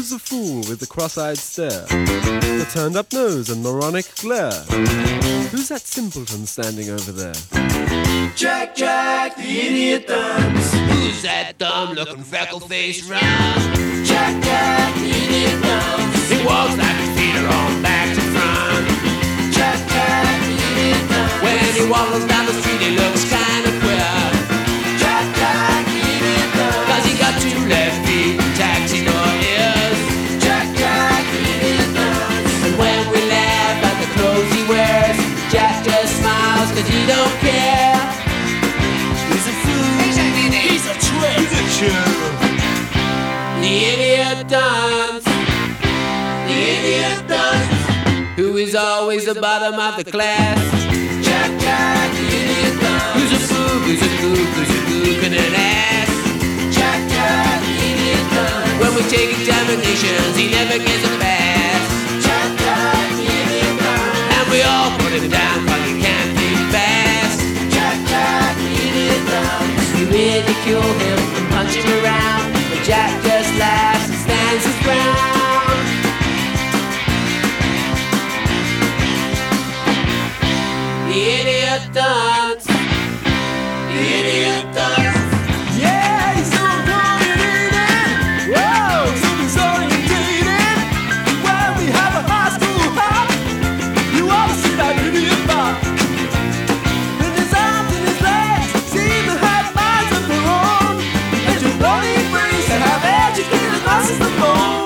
Who's the fool with the cross-eyed stare, the turned-up nose and moronic glare? Who's that simpleton standing over there? Jack, Jack, the idiot dunce. Who's that dumb-looking freckle-faced run? Jack, Jack, the idiot dunce. He walks like his feet are on back to front. Jack, Jack, the idiot dunce. When he waddles down the street, he looks kind of queer. Jack, Jack, the idiot dunce. 'Cause he got two left feet and taxi door ears. Jack, Jack, the idiot dunce. And when we laugh at the clothes he wears, Jack just smiles 'cause he don't care. He's a fool. He's a trick. He's a chew. The idiot dunce. The idiot dunce. Who is always the bottom of the class. Jack, Jack, the idiot dunce. Who's a fool, who's a gook, who's a gook and an ass. Jack, Jack, the idiot dunce. When we take examinations, he never gets a pass. Jack, Jack, the idiot dunce. And we all put him down 'cause he can't think fast. Jack, Jack, the idiot dunce. We ridicule him and punch him around, but Jack just laughs and stands his ground. The idiot dunce. The idiot dunce. Yeah, he's so dominated. Whoa, so disorientated. When we have a high school hop, you ought to see that idiot bop. With his arms and his legs, seem to have minds of their own. And your body brains to have educated muscles of bone.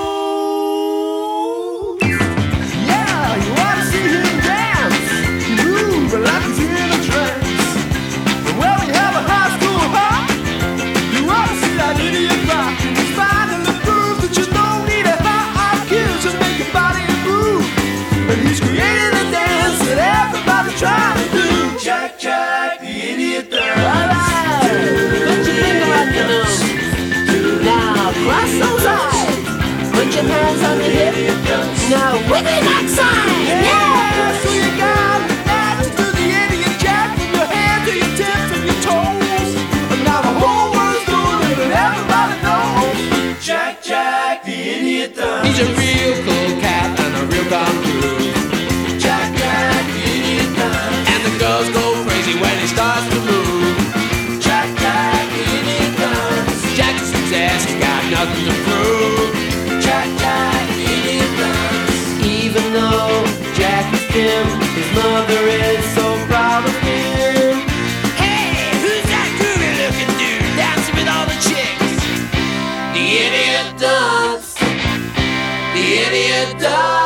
Yeah, you ought to see him dance. Move like he's in a trance. And when we have a high school hop, you ought to see that idiot rock. He's finding the proof that you don't need a high IQ to make your body move. But he's created a dance that everybody's trying to do. Jack, Jack, the idiot dance. Alright, put your finger on your nose. Now cross those eyes. Put your hands on your hip. Now wiggle that side. Yeah, so you got to do the idiot jack from your head to your tips and your toes. And now the whole world's doing it and everybody knows. Jack, Jack, the idiot dance. He's a real cool cat and a real guru. Jack, Jack, the idiot dance. And the girls go crazy when he starts to move. Jack, Jack, the idiot dance. Jack is his ass, he's got nothing to prove. Jack, Jack, the idiot dance. Even though Jack is dim, his mother is so proud of him. Hey, who's that groovy looking dude dancing with all the chicks? The idiot dance. The idiot dance.